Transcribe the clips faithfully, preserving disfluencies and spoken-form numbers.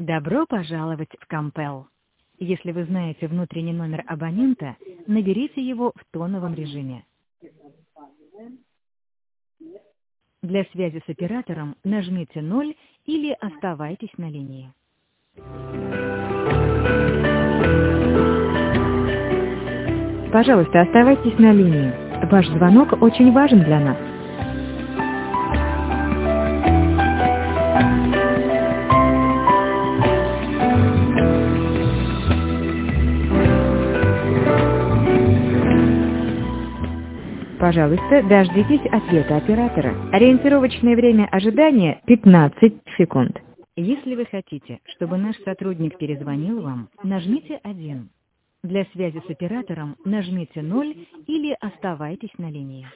Добро пожаловать в Компел. Если вы знаете внутренний номер абонента, наберите его в тоновом режиме. Для связи с оператором нажмите ноль или оставайтесь на линии. Пожалуйста, оставайтесь на линии. Ваш звонок очень важен для нас. Пожалуйста, дождитесь ответа оператора. Ориентировочное время ожидания пятнадцать секунд. Если вы хотите, чтобы наш сотрудник перезвонил вам, нажмите один. Для связи с оператором нажмите ноль или оставайтесь на линии.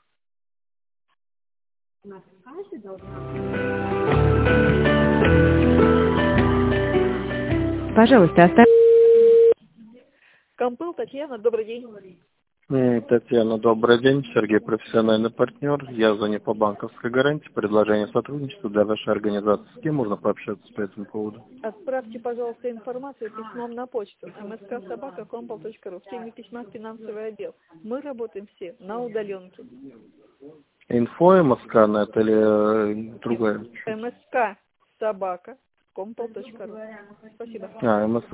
Пожалуйста, оставайтесь. Компел, Татьяна, добрый день. М, Татьяна, добрый день. Сергей, профессиональный партнер. Я звоню по банковской гарантии. Предложение сотрудничества для вашей организации. С кем можно пообщаться по этому поводу? Отправьте, пожалуйста, информацию письмом на почту эм эс ка собака компел точка ру. В теме письма финансовый отдел. Мы работаем все на удаленке. Инфо МСК на это или э, другая? эм эс ка собака компел точка ру. Спасибо. А, МСК.